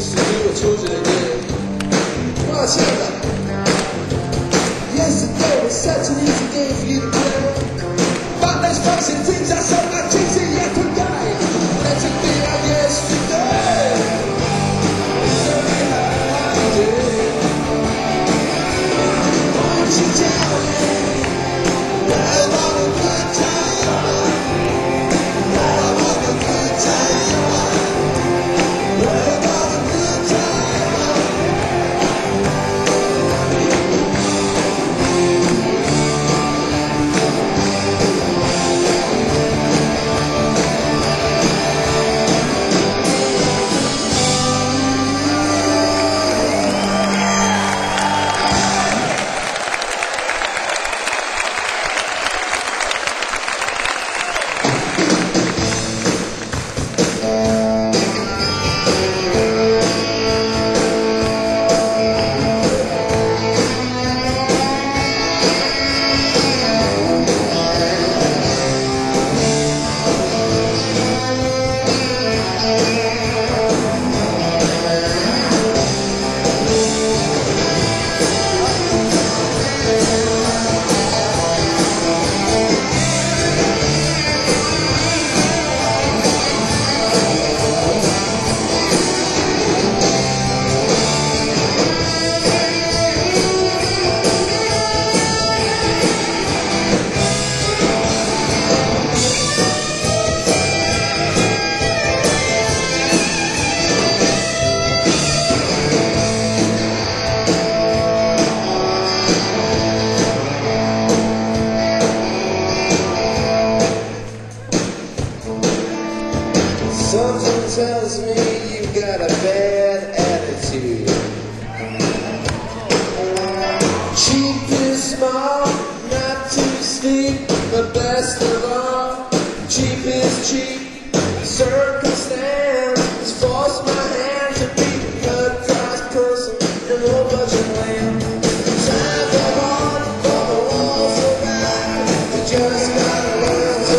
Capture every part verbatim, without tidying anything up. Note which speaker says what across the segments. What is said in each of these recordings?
Speaker 1: used to do, I told you they did. Well, I tell you, yesterday was such an easy day for you to play. But there's bugs and things I saw my dreams and yet forgot. That's a thing I yesterday. So behind I did. Won't you tell me about a good time? About a good time. About a good time. Something tells me you've got a bad attitude. Cheap and small, not too steep, but best of all, cheap is cheap. Circumstance has forced my hand to be a cut-price person in a low budget land. Times are hard, but the walls are back. You just gotta learn to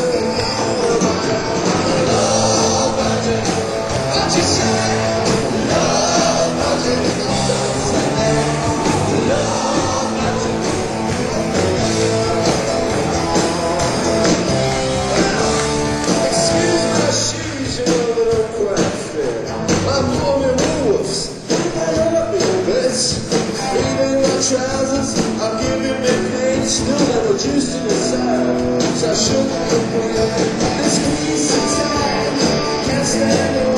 Speaker 1: what you say, love budget, don't say that, love budget. Excuse my shoes, you know they don't quite fit. My poor wolves, I love you, bitch. Even my trousers, I'll give you big pain, still never juiced in the side. So I shouldn't complain. This piece of time, can't stand it.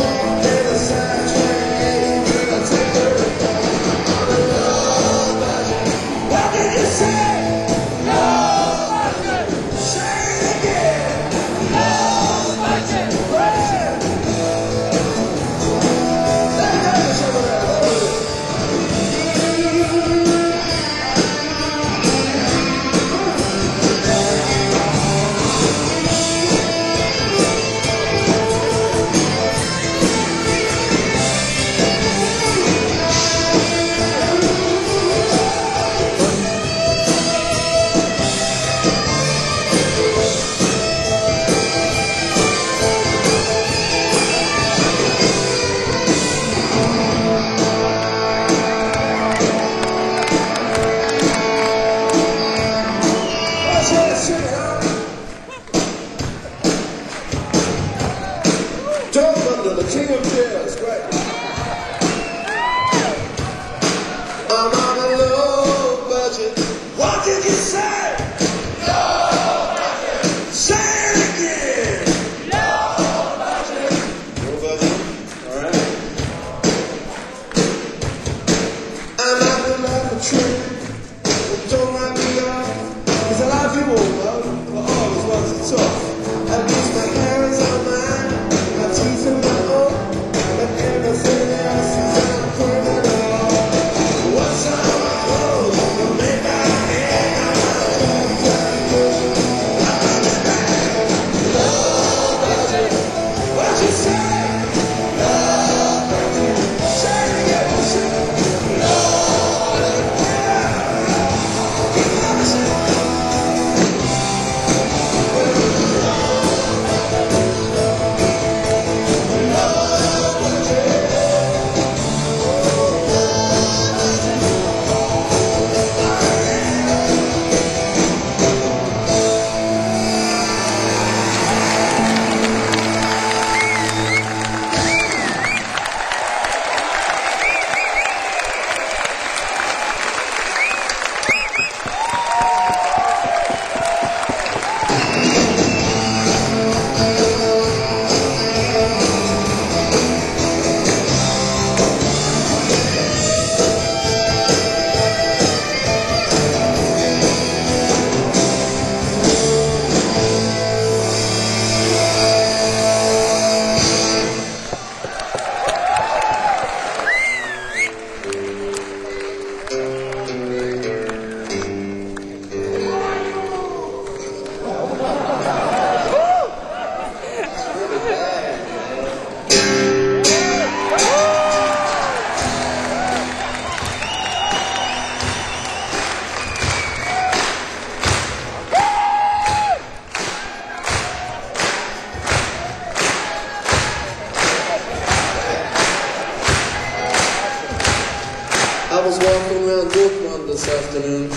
Speaker 1: this afternoon.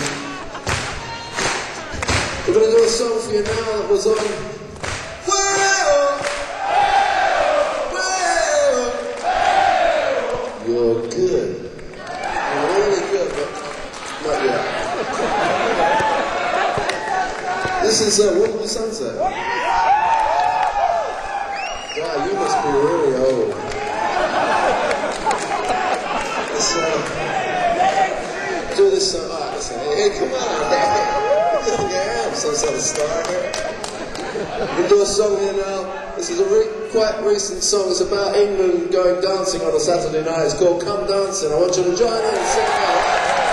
Speaker 1: We're going to do a song for you now that was on Well, well, you're good. You're really good, but not yet. This is uh, Woodley Sunset. Wow, you must be really old. This, uh, do this song. Uh, listen, hey, hey, come on. Yeah, I'm some sort of star here. We do a song here now. This is a re quite recent song. It's about England going dancing on a Saturday night. It's called Come Dancing. I want you to join in and sing out.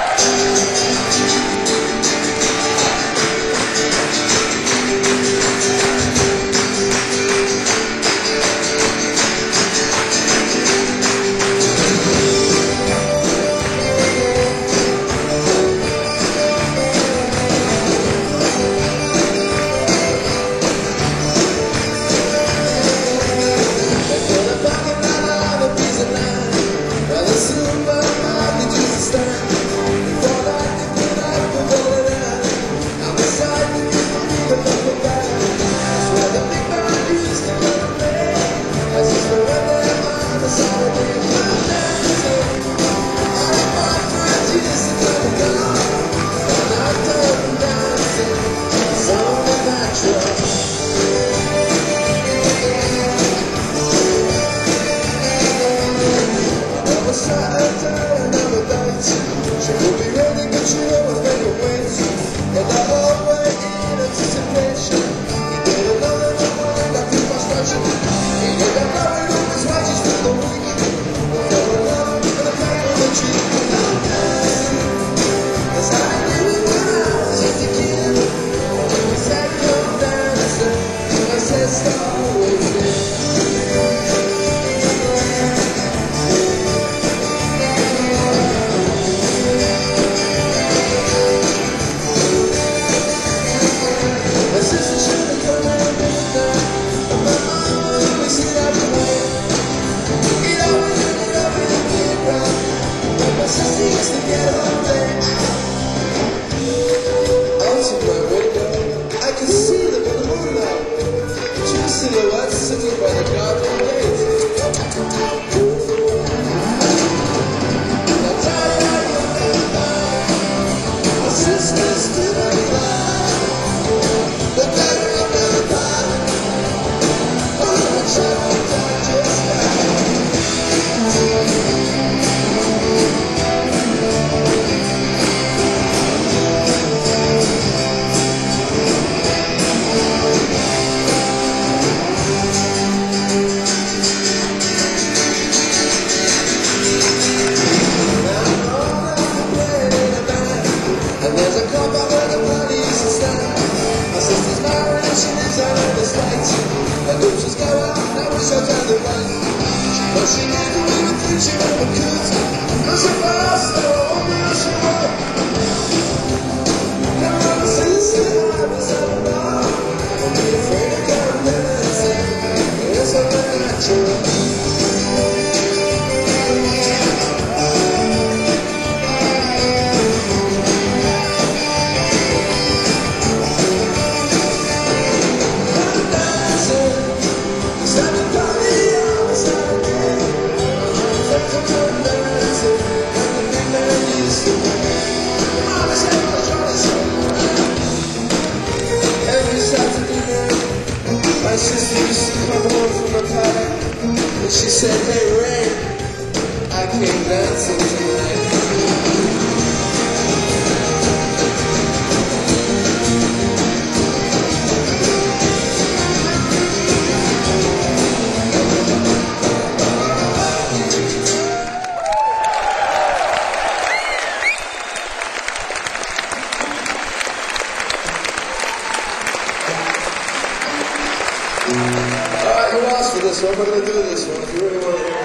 Speaker 1: This one, we're going to do this one if you really want to hear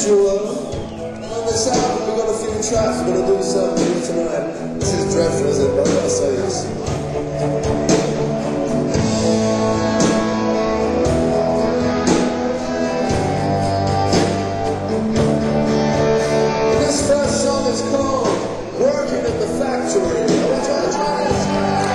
Speaker 1: usual. On this album we've got a few tracks we're going to do something tonight. This is dreadful, isn't it? But I've got to say this. This first song is called Working in the Factory. I want you to try this.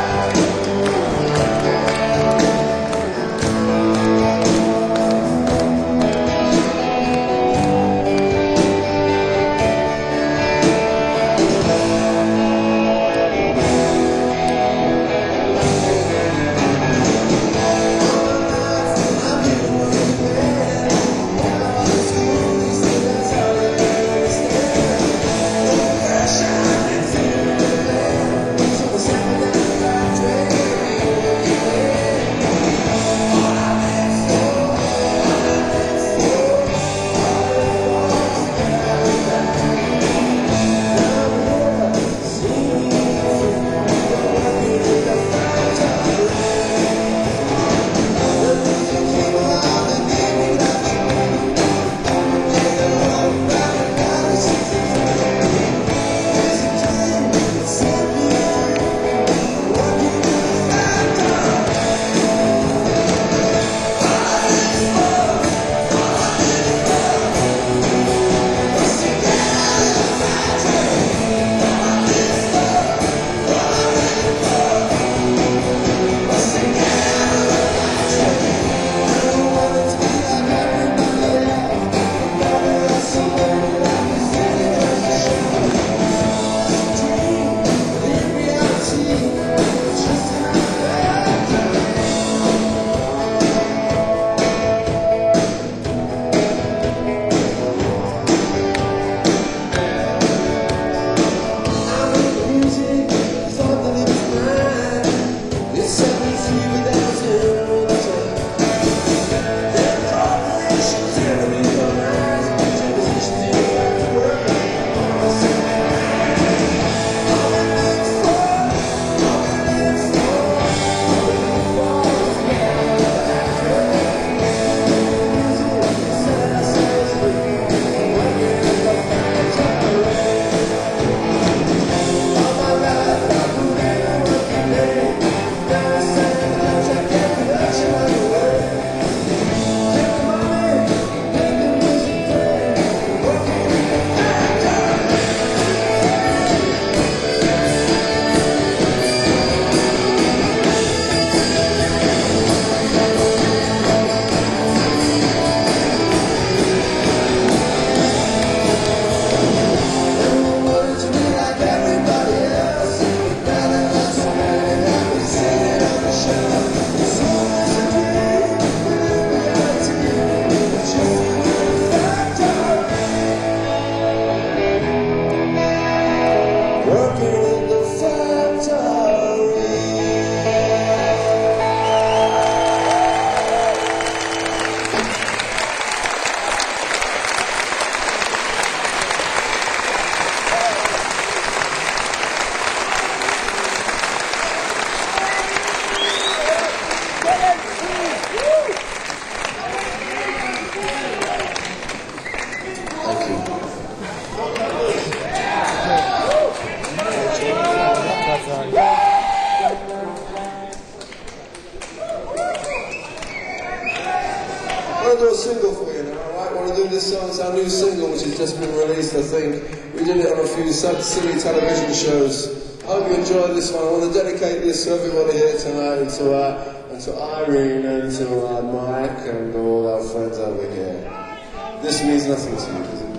Speaker 1: I want to do a single for you now, alright? I want to do this song, it's our new single which has just been released, I think. We did it on a few silly television shows. I hope you enjoy this one. I want to dedicate this to everybody here tonight, and to, uh, and to Irene, and to uh, Mike, and all our friends over here. This means nothing to you, does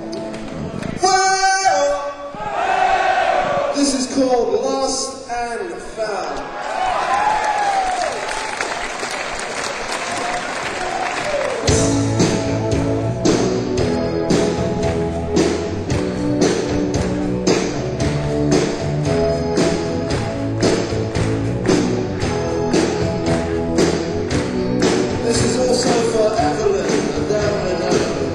Speaker 1: it? Well, this is called Lost and Found. This is also for Evelyn and Darren and Evelyn.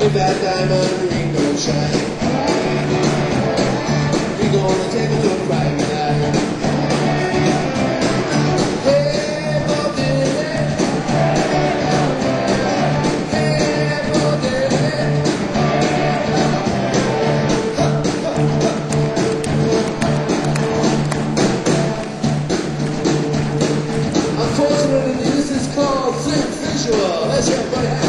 Speaker 1: If that diamond ring don't shine, we gonna take a look right now. Hey, Bob Dylan. Hey, Bob Dylan. Unfortunately, this is called flip visual. Let's go, buddy.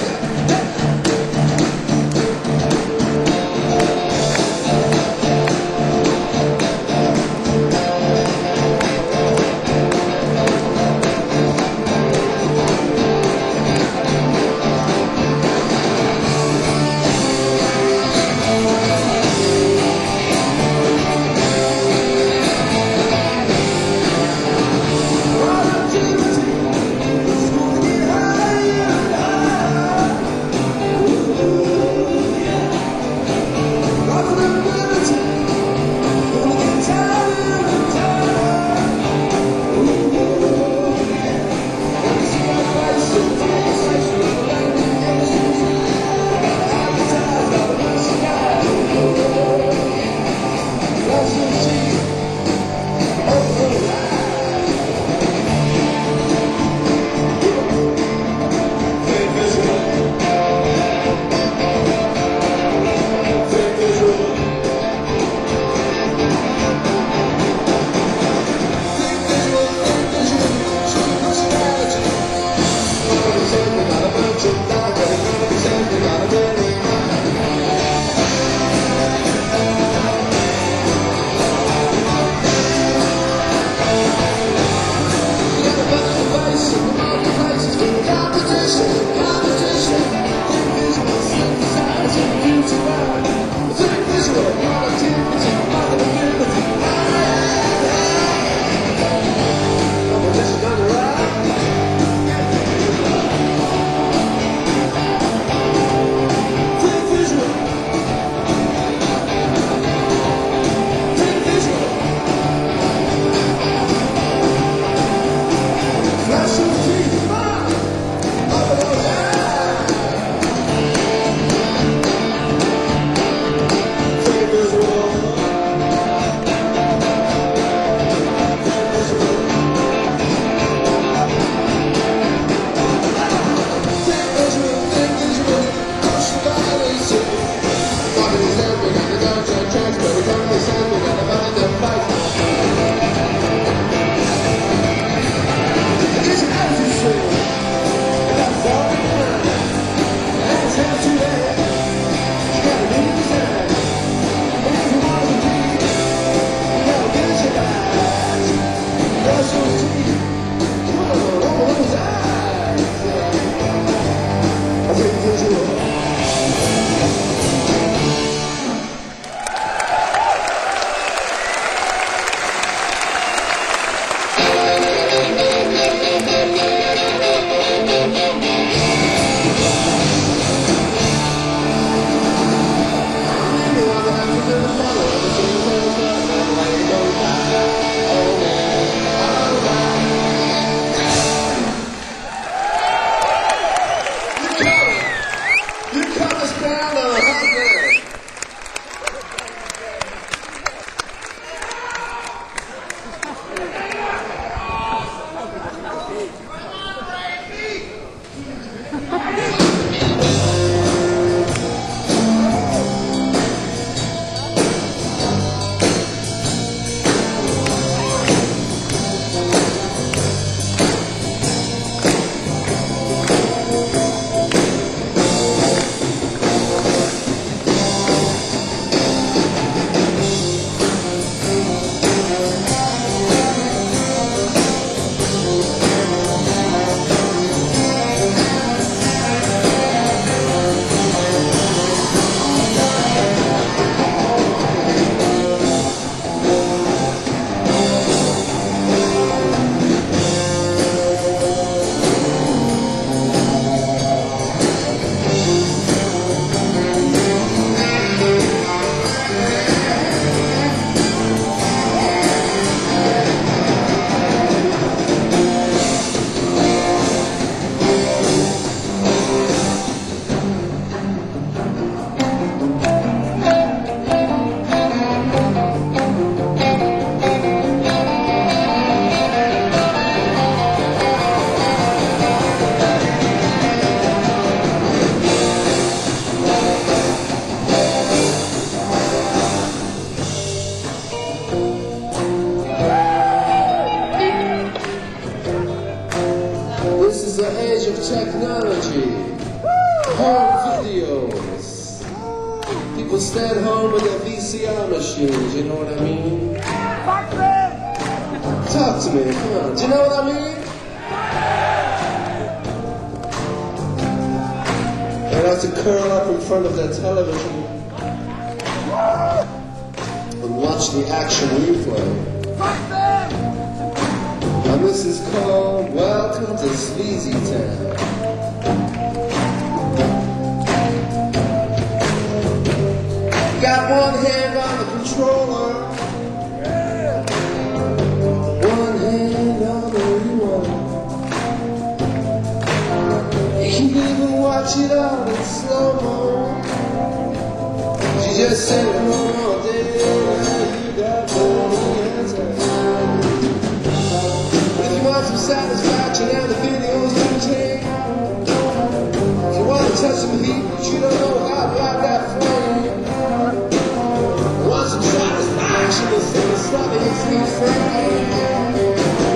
Speaker 1: People stay at home with their V C R machines, you know what I mean? Talk to me, come on, do you know what I mean? They like to curl up in front of their television and watch the action replay. And this is called Welcome to Sleazy Town. Got one hand on the controller, one hand on the remote. You can even watch it all in slow-mo. You just sit home all day, you got money and time. If you want some satisfaction and the videos you take, if you want to touch some heat but you don't know how to light that flame, you want some satisfaction to see the stuff that hits me frame.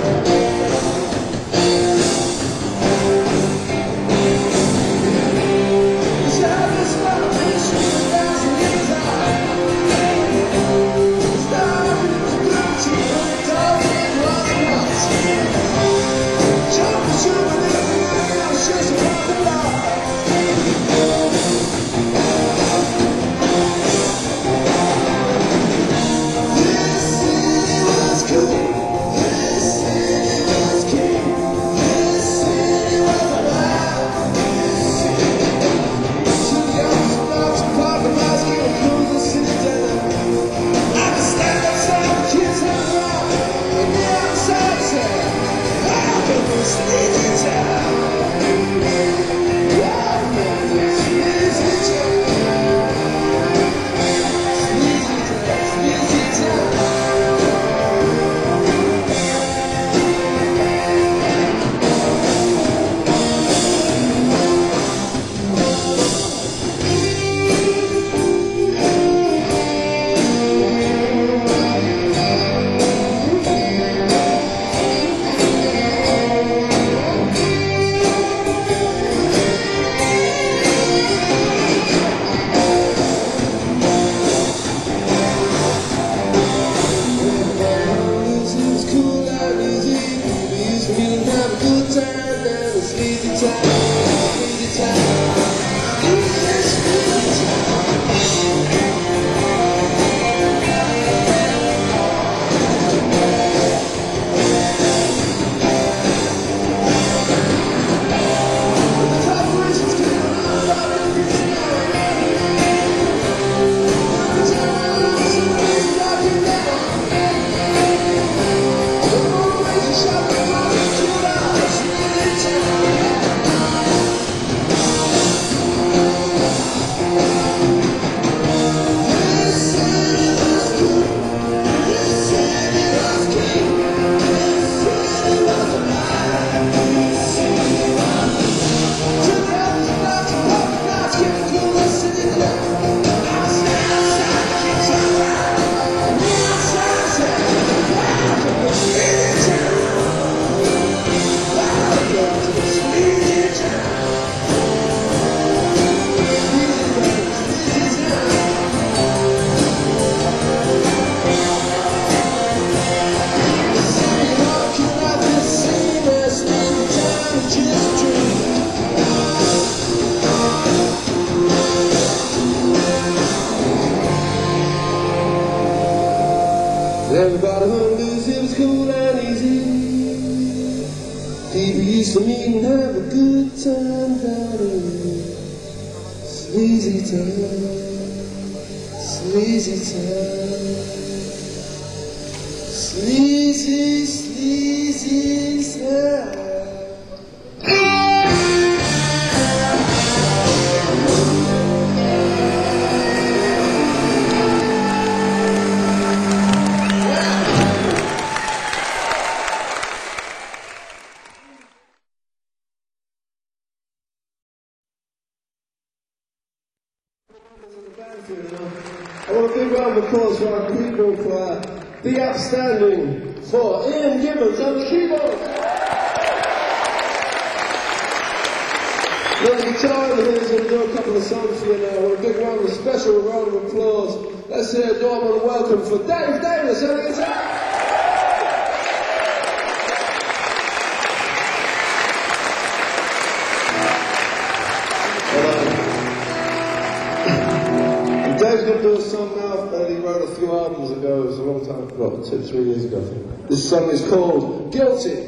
Speaker 1: Everybody hung loose, it was cool and easy. People used to meet and have a good time down in Sleazy Town, Sleazy Town, Sleazy, Sleazy Town. I want a big round of applause for our keyboard player, the outstanding for Ian Gibbons on the keyboard. Now the guitar over here is going to do a couple of songs for you now. With a big round of special round of applause. Let's hear a Dorman welcome for Dave Davis on the guitar. And Dave's going to do a song now that he wrote a few albums ago. It was a long time ago, two, three years ago. This song is called Guilty.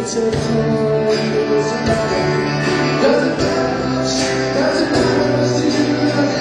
Speaker 1: Doesn't matter much, doesn't matter much to you.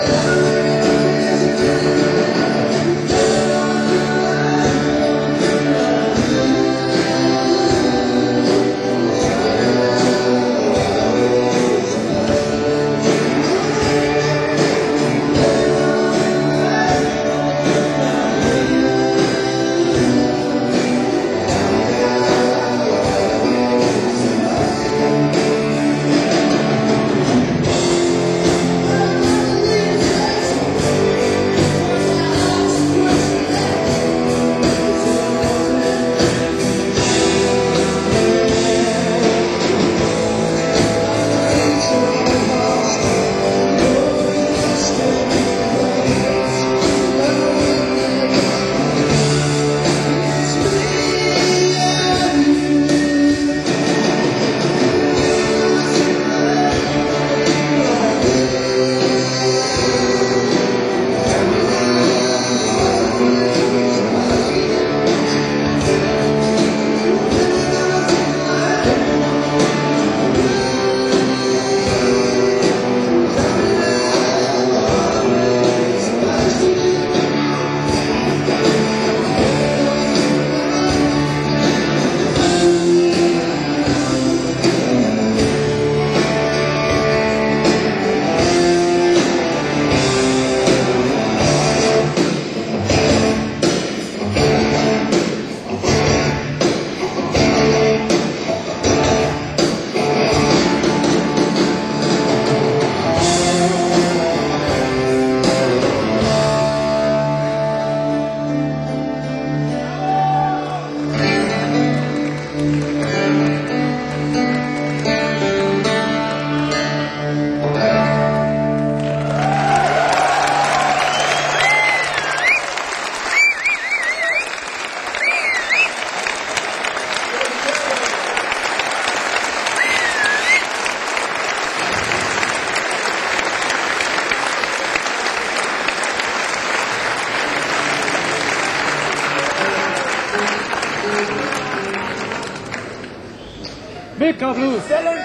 Speaker 2: Big Blues.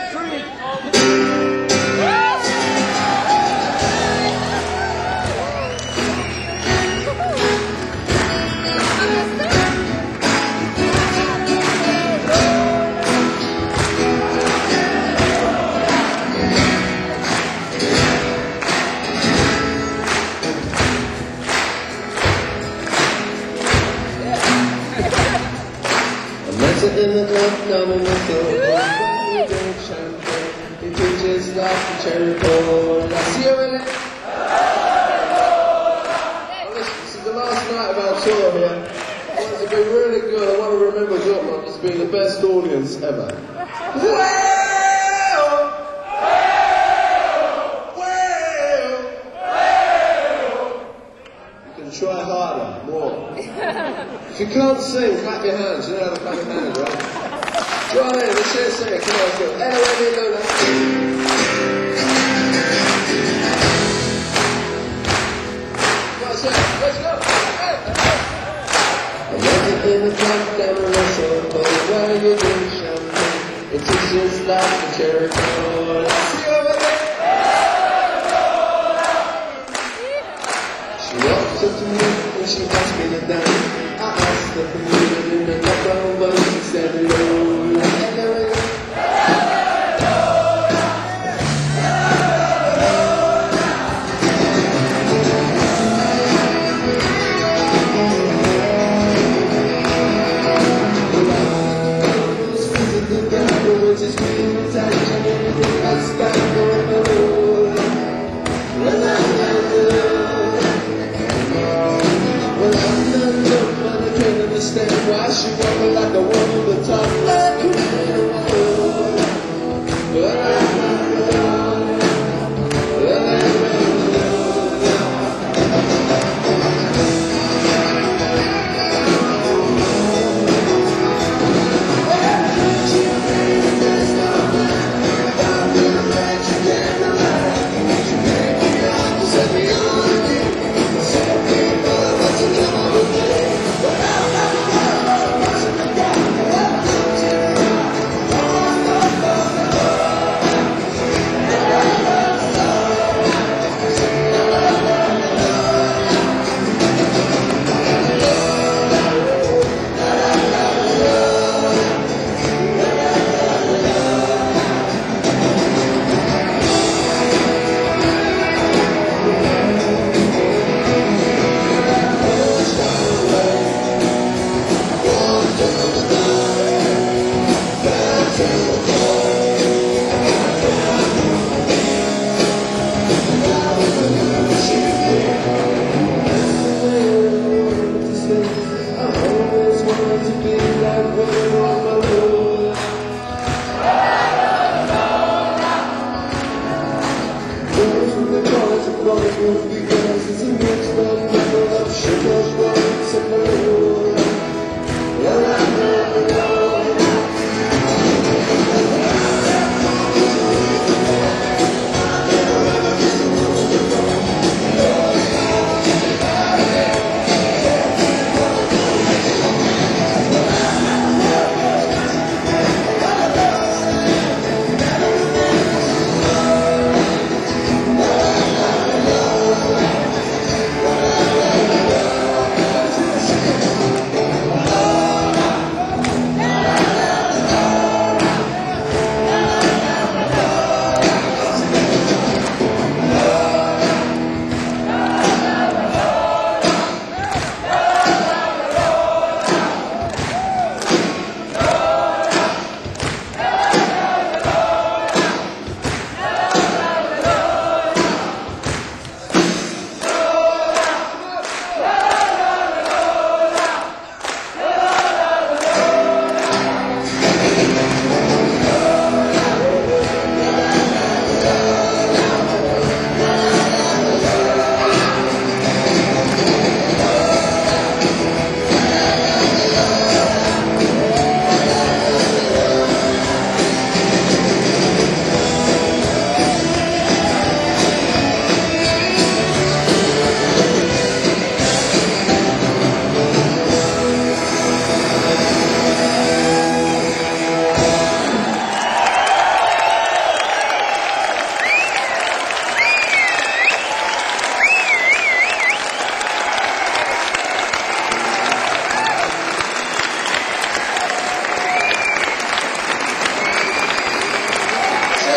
Speaker 1: In the club, down in the club, when you drink champagne, it tastes like a cherry cola. See you in it. Oh, listen, this is the last night of our tour here. I want it to be really good. I want to remember Dortmund as being the best audience ever. Well, well, you can try harder, more. If you can't sing, clap your hands. You know how to clap your hands, right? Go on in, let's hear it sing. Come on, let's go. Anyway, Lola. Let's go. I'm walking in the club, down the Russell Road, where you drink champagne. It tastes just like a cherry cola. See you over there. She walks up to me and she asked me to dance. I asked her for me in the background, but she said no. Just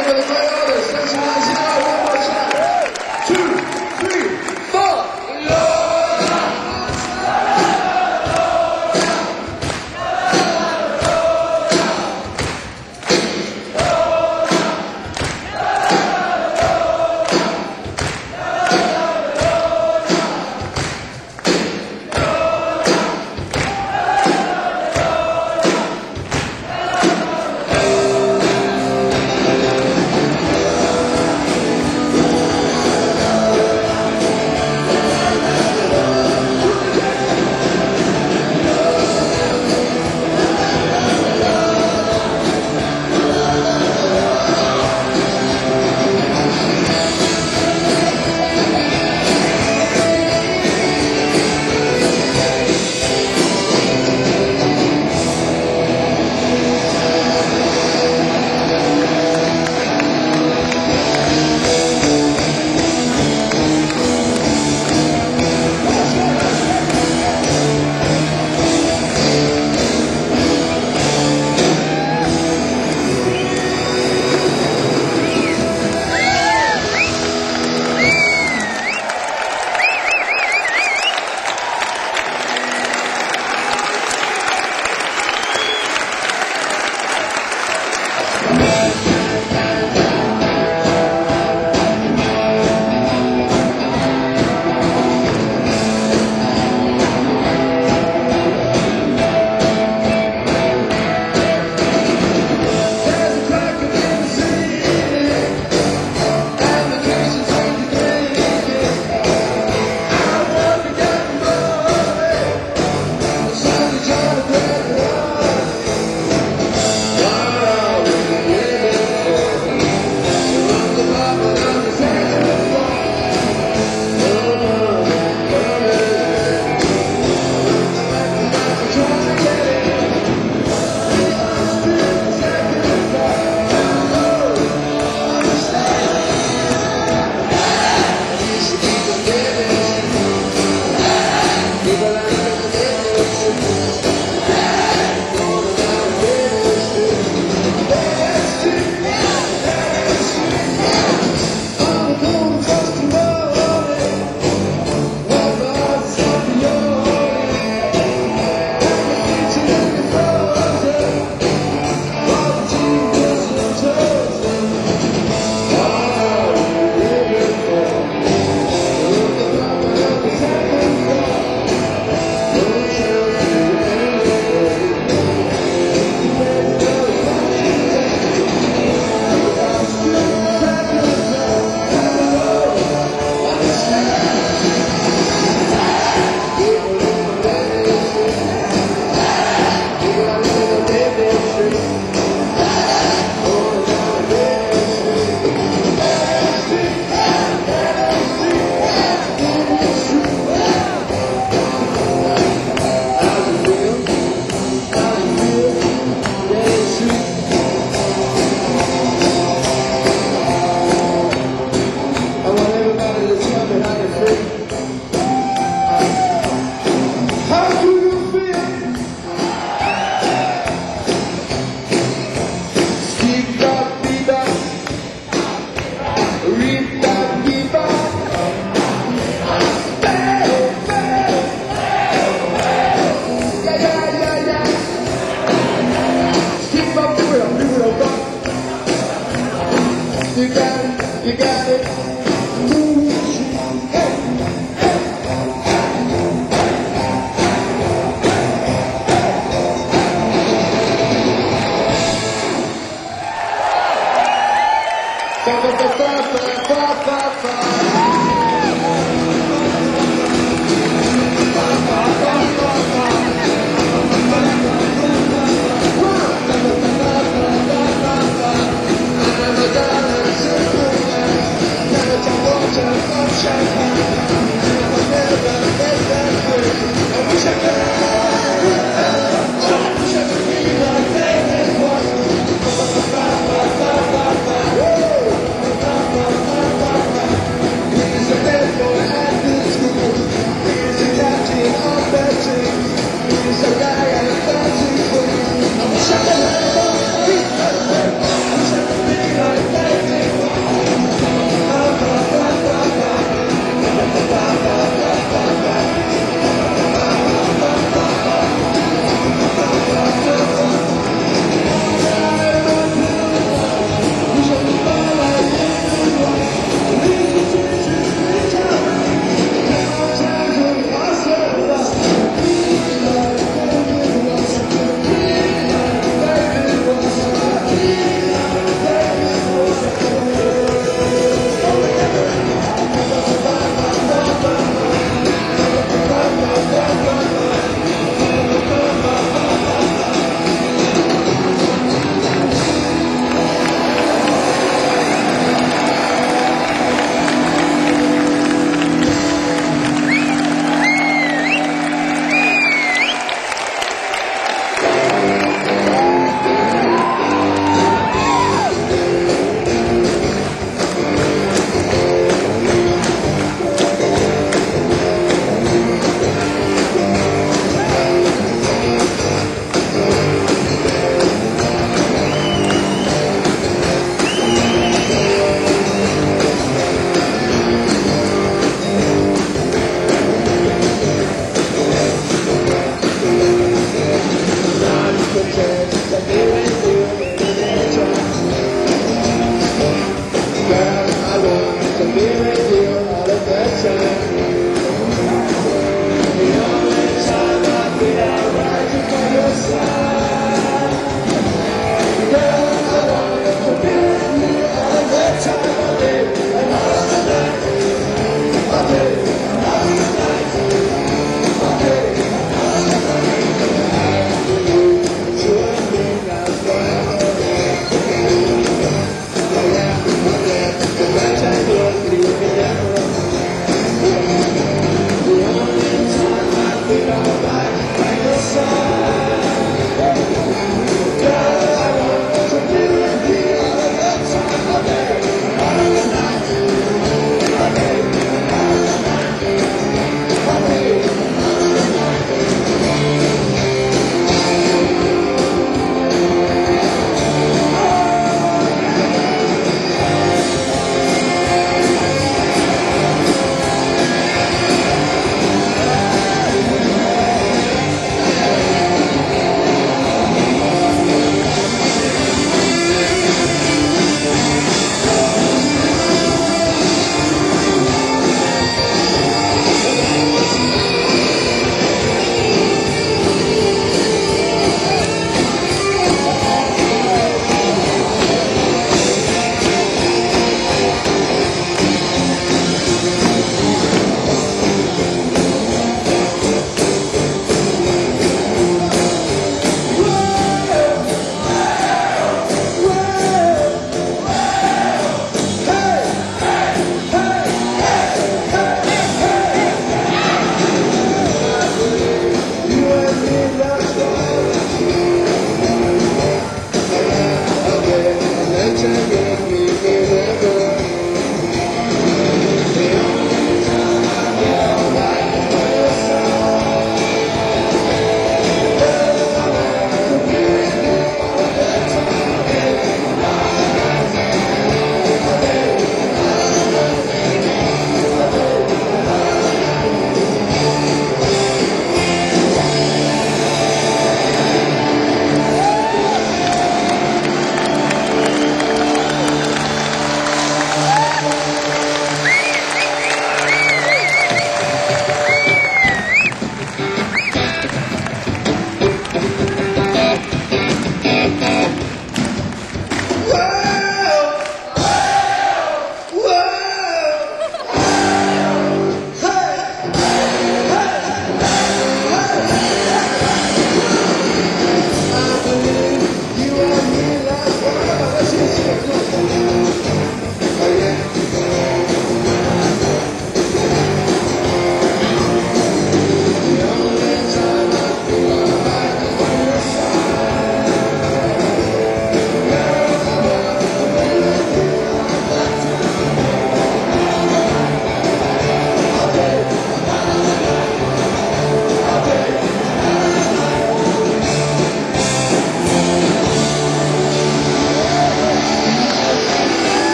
Speaker 1: Playing with a great artist. Thanks for listening. One more time. Two, three, four. Lord. You got it, you got it. Fa fa fa fa fa fa fa.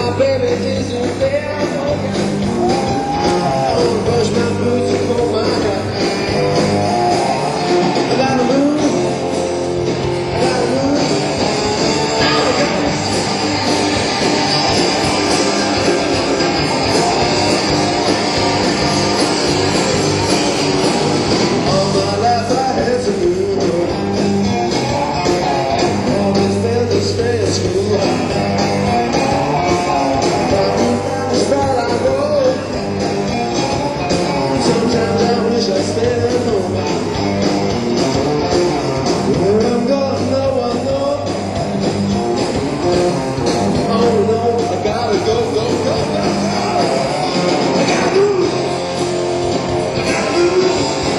Speaker 1: my baby isn't there. I wanna brush my boots and comb my hair. I gotta move, I gotta move, I gotta move. All my life I had to move. Always felt the stress too high. Sometimes I wish I stayed at home. Where I'm going, no one knows. Oh no, I gotta go, go, go, go, go. I gotta move. I gotta move.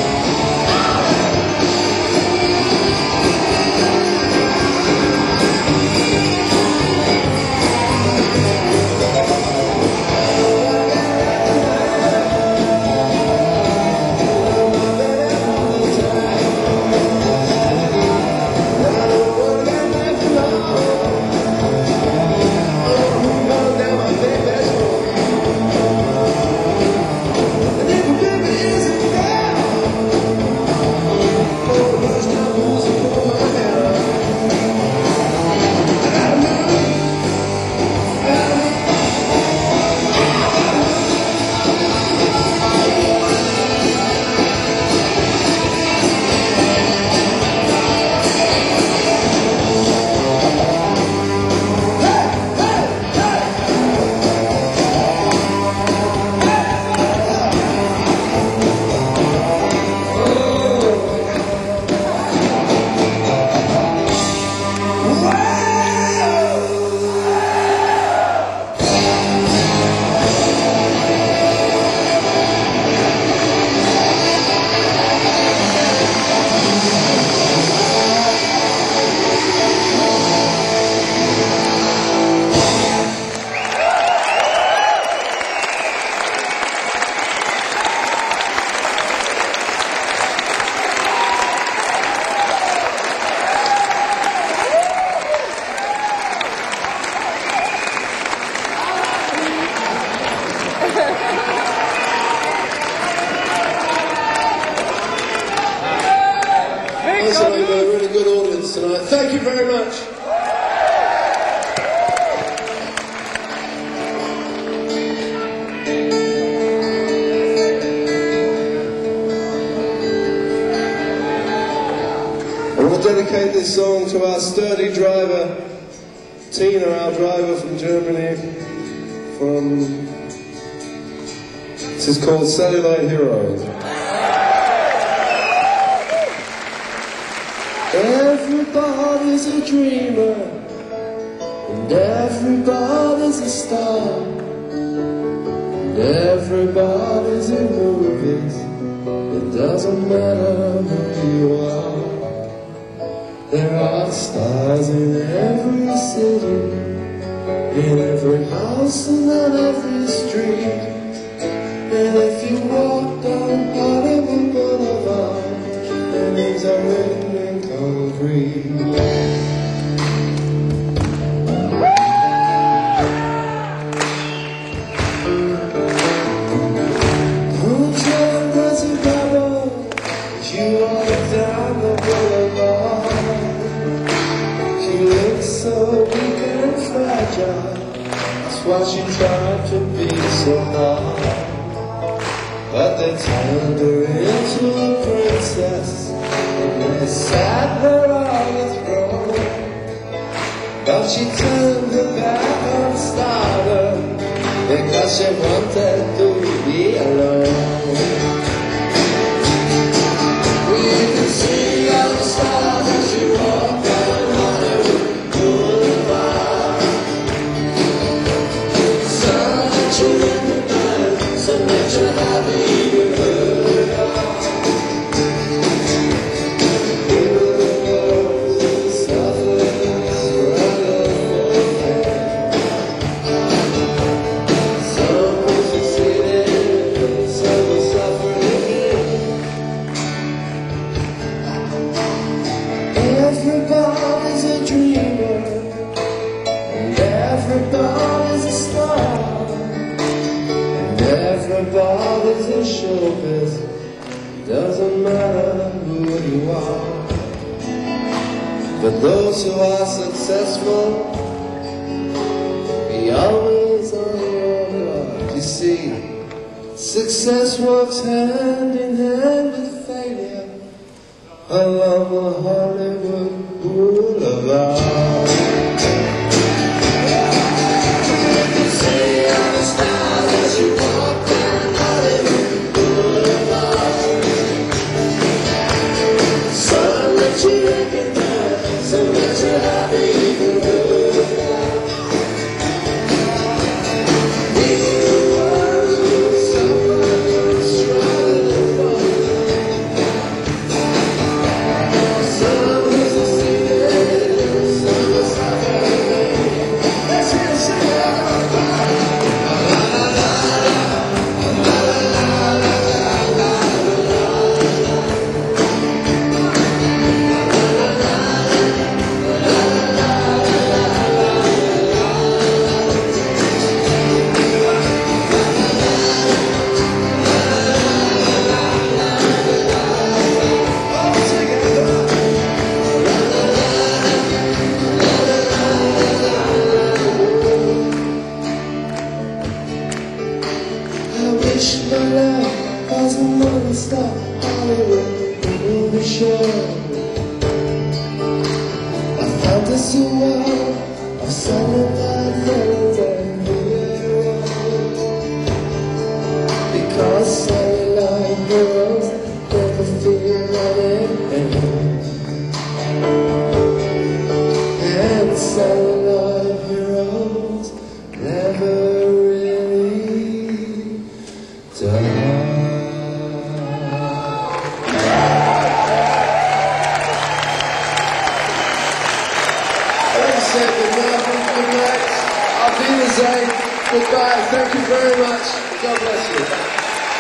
Speaker 1: Listen, we've got a really good audience tonight. Thank you very much. I want to dedicate this song to our sturdy driver, Tina, our driver from Germany. From this is called Satellite Hero. Everybody's a dreamer, and everybody's a star, and everybody's in movies. It doesn't matter who you are. There are stars in every city, in every house and on every street. And if you walk down Hollywood Boulevard, their names are written in concrete. Moonshine was a bubble as you walk down the boulevard. She looked so weak and fragile, that's why she tried to be so hard. But they turned her into a princess, and they sat her on the throne. But she turned her back on stardom, because she wanted to be alone. We can see all the stars as you walk down Hollywood Boulevard. Sun that you in the night, so that you're happy. See Doesn't matter who you are. But those who are successful be always on your guard. You see, success works hand in hand with failure along the Hollywood Boulevard. You say I'm a star as you walk down Hollywood Boulevard. Sun that you recognize, so that you're happy you can go without. My life was a non-stop Hollywood movie show. A fantasy world of Saturday villains and heroes. Because Saturday heroes never feel anything, and Saturday heroes never Goodbye, thank you very much. God bless you.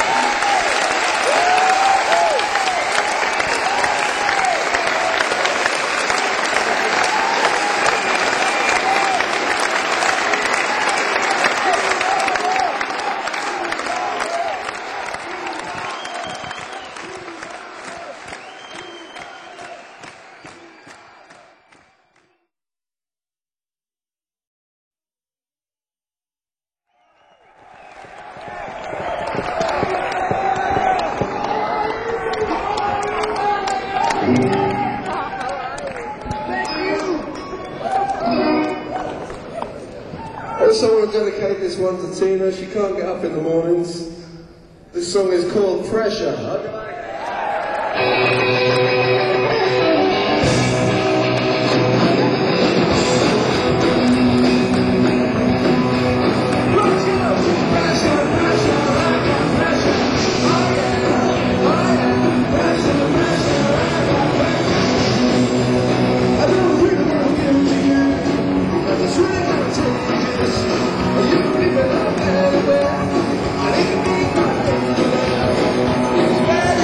Speaker 1: I also want to dedicate this one to Tina. She can't get up in the mornings. This song is called Pressure.
Speaker 2: I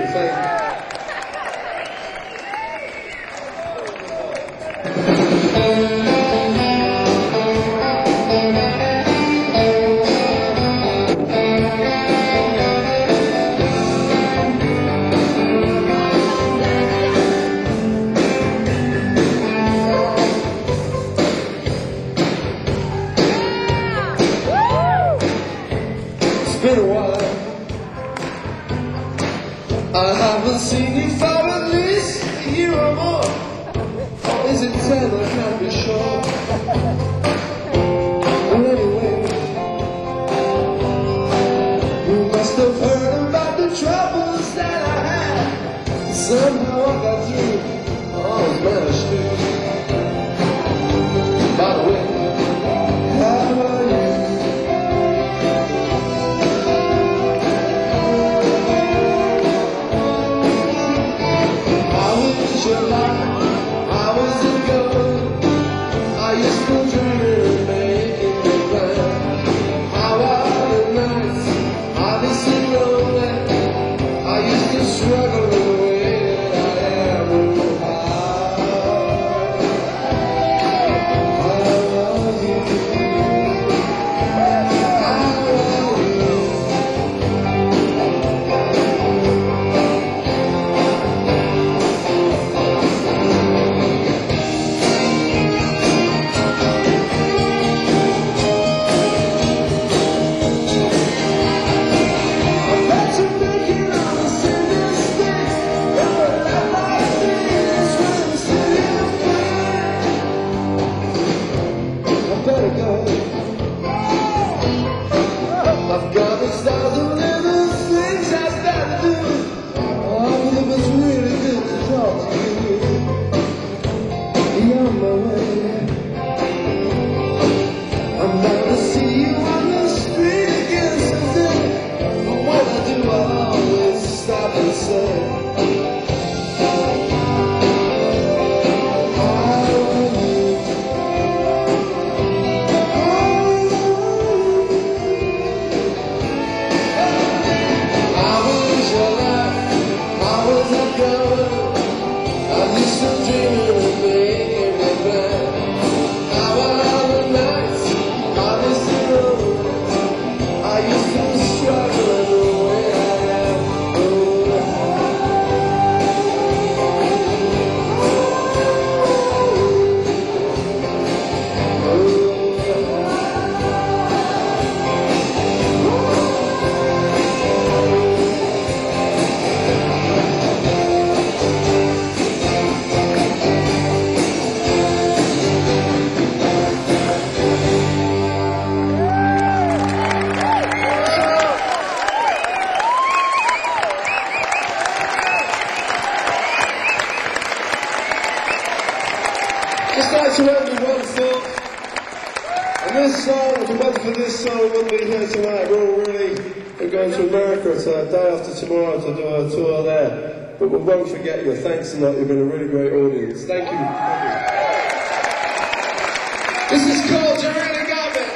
Speaker 1: thing. It's been a while. I haven't seen you for at least a year or more. Or is it ten? I can't be sure. Well, anyway, you must have heard about the troubles that I had. Somehow I got through. I always managed to. By the way, how are you? Your life, how was it going? Are you still dreaming, making me plan? How are the nights? Are they still lonely? Are you still struggling the way that I am? Oh, how, how are you? How are you? I've got a thousand little things I've got to do. Oh, it was really good to talk to you. You're on my way. I'm about to see you on the street again someday. But when I do, I'll always stop and say, just like to end with one thought. And this song, if it wasn't for this song, we wouldn't be here tonight. We're all really we're going to America to day after tomorrow to do a tour there. But we won't forget you. Thanks a lot. You've been a really great audience. Thank you. Thank you. This is called You Really Got Me.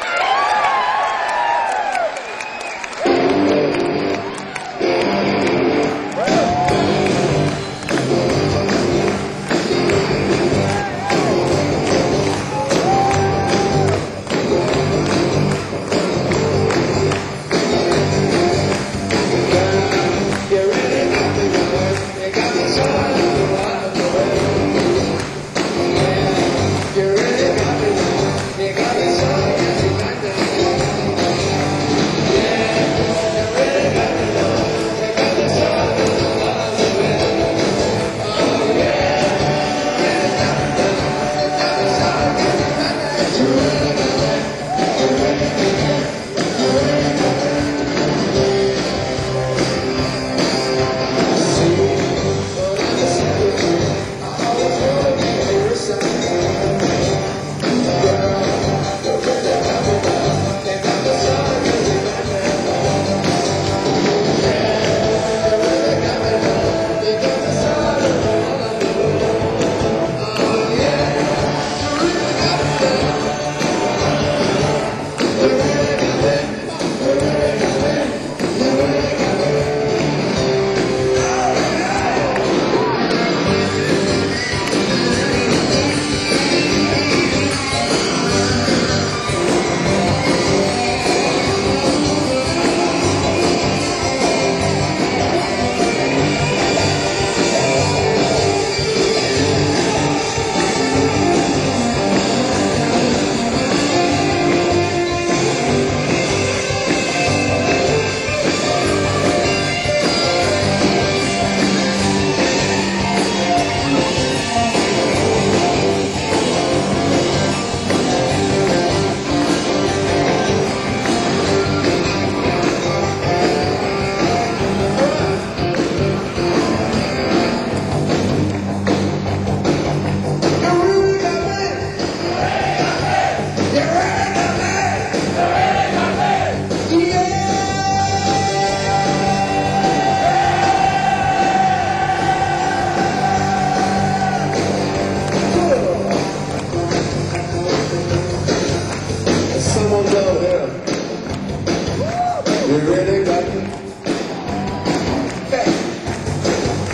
Speaker 1: You really got me, you got me.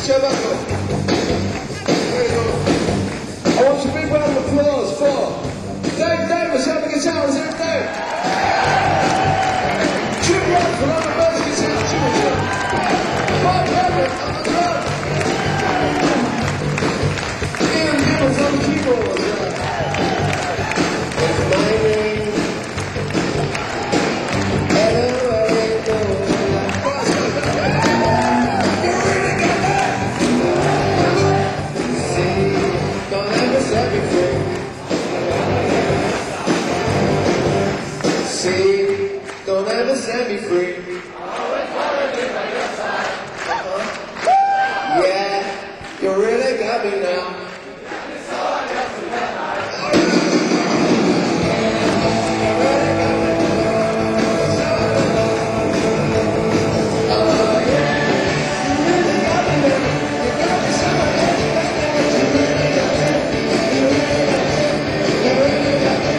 Speaker 1: Shabako. There you go. I want you a big round of applause for Dave Davis on the guitar. Is there Dave? Jim Rodford on the bass guitar. Jim Rodford. Bob Everett on the drum. Ian Gibbons on the keyboard. It's my name. See, don't ever set me free. Always wanna be by your side. Uh-huh. Yeah, you really got me now. It's all I got to that night. You really got me now. Oh yeah, you really got me now. You got me so much. You really got me. You really got me. You really got me.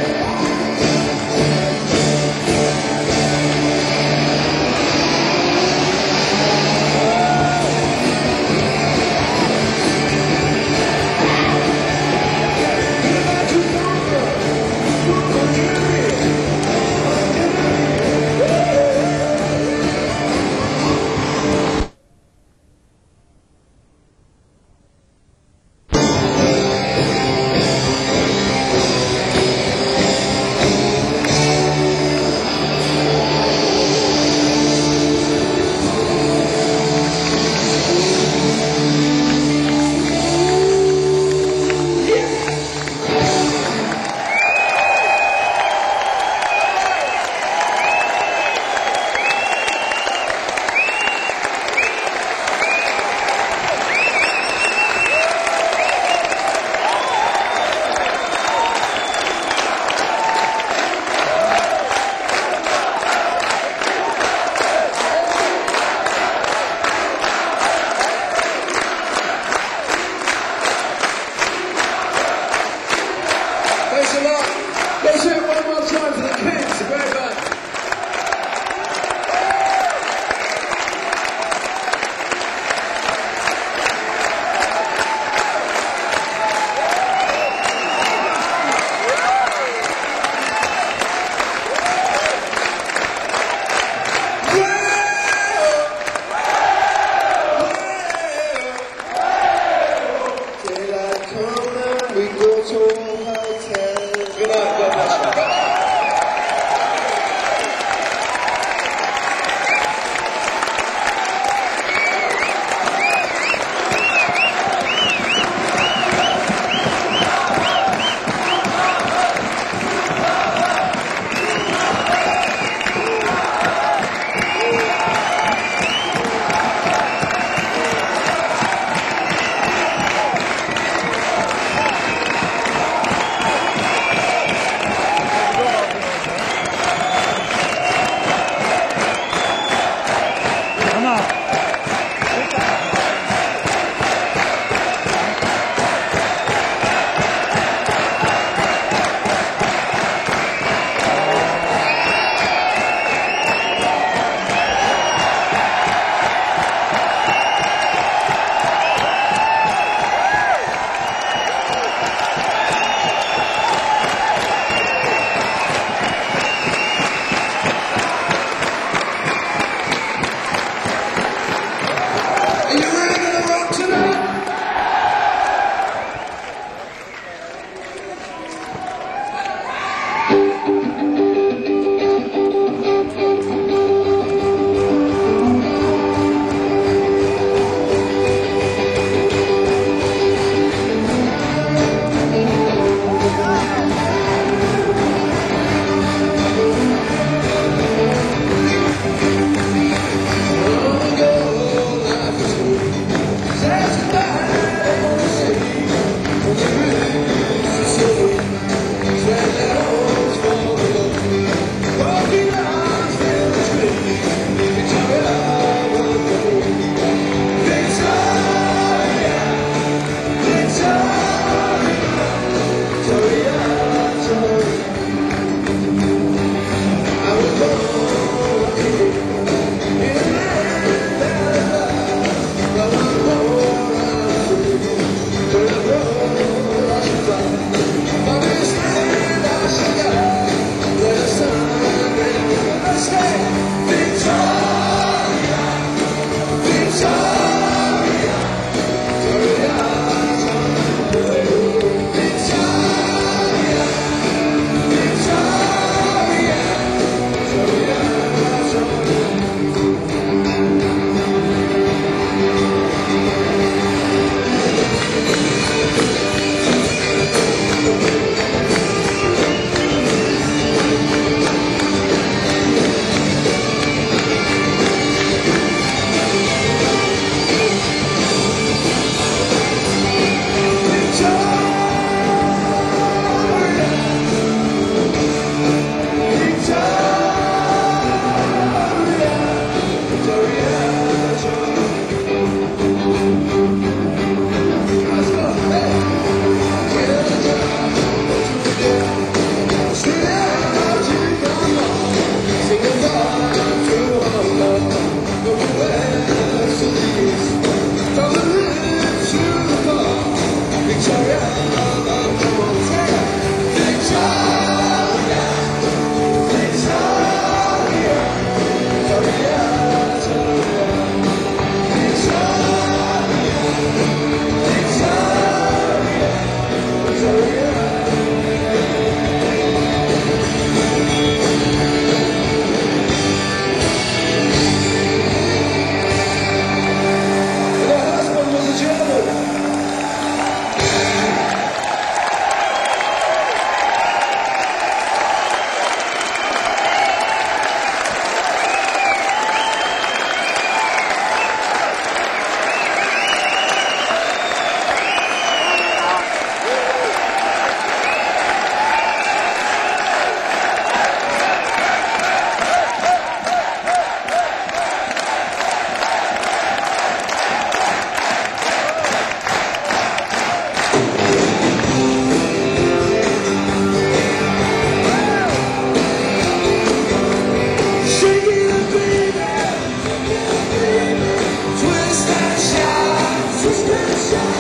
Speaker 1: Extension.